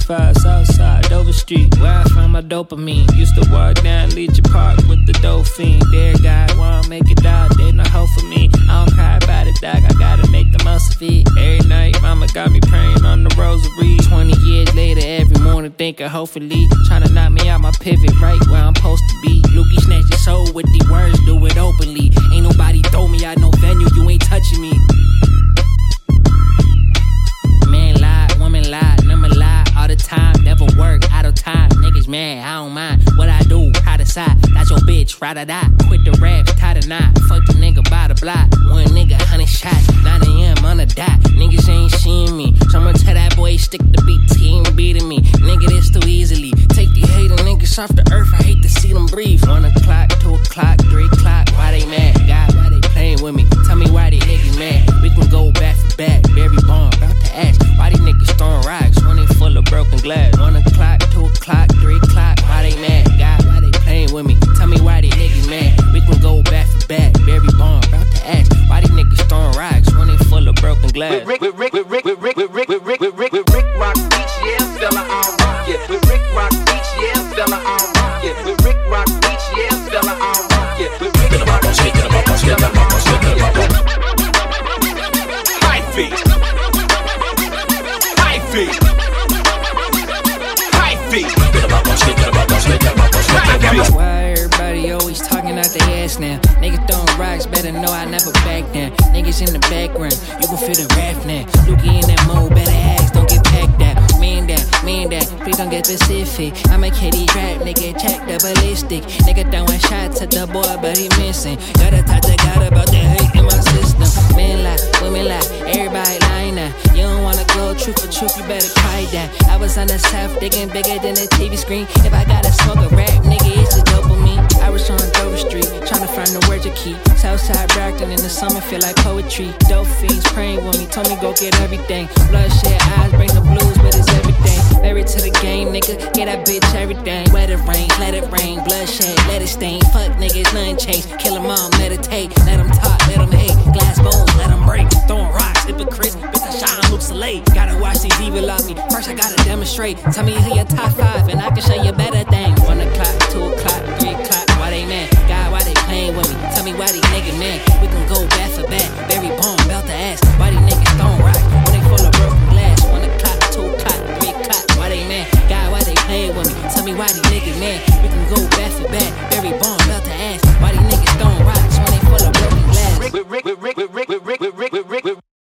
5 Southside, Dover Street, where I found my dopamine. Used to walk down Legion Park with the Dolphin. Dear God, wanna make it out, they no hope for me. I don't cry about it, dog, I gotta make the most of it. Every night, mama got me praying on the rosary. 20 years later, every morning thinking hopefully tryna knock me out my pivot, right where I'm supposed to be. Lukey snatch your soul with the words, do it openly. Ain't nobody throw me out no venue, you ain't touching me. Man lie, woman lie, number lie, all the time, never work, out of time. Niggas mad, I don't mind what I do, how to side. That's your bitch, ride or die. Quit the raps, tie the knot. Fuck the nigga by the block. One nigga, 100 shots. 9 a.m. on the dot. Niggas ain't seeing me. Someone tell that boy, stick the BT and beating me. Nigga, this too easily. Take the hater niggas off the earth. I hate to see them breathe. 1 o'clock, 2 o'clock, 3 o'clock. Why they mad? God, why they playing with me? Tell me why they niggas mad. We can go back for back. Barry Bond, about to ask. Why these niggas throwing rocks when they full of broken glass? 1 o'clock, 2 o'clock, 3 o'clock. Why they mad? God, why they playing with me? Tell me why they niggas mad. We can go back for back. Barry Bond, about to ask. Why these niggas throwing rocks when they full of broken glass? Rick Rock Beach, yeah, fella, I'll rock it. With Rick Rock Beach, yeah, fella, I'll rock it. With Rick Rock Beach, yeah, fella, I'll rock it. With Rick Rock Beach, yeah, fella, I'll rock it. High feet. High feet. High feet. Why everybody always talking out their ass now? Niggas throwing rocks, better know I never back down. Niggas in the background, you can feel the rap now. Lukey in that mode, better ask, don't get packed out. Man down, please don't get specific. I'm a kitty trap, nigga, check the ballistic. Nigga throwing shots at the boy, but he missing. Gotta talk to God about the hate in my system. Men lie, women lie, everybody lying now. You don't wanna go truth for truth, you better cry down. I was on the south, digging bigger than the TV screen. If I gotta smoke a rap, nigga, it's the dopamine. I was on Dover Street, trying to find the words to keep. Southside Brockton in the summer feel like poetry. Dope fiends praying with me, told me go get everything. Bloodshot eyes bring the blues, but it's everything. Married to the game, nigga, get that bitch everything. Let it rain, bloodshed, let it stain. Fuck niggas, nothing change. Kill them all, meditate. Let them talk, let them hate. Glass bones, let them break. Throwing rocks, hypocrites, bitch, I shine, look so late. Gotta watch these evil of me. First I gotta demonstrate. Tell me who your top 5 and I can show you better things. 1 o'clock, 2 o'clock, 3 o'clock. Why they mad? God, why they playing with me? Tell me why these niggas mad. We can go back for back. Barry Bond, about to ask. Why these niggas throwing rocks when they full of broken glass? 1 o'clock, 2 o'clock, 3 o'clock. Why they mad? God, why they playing with me? Tell me why these niggas mad.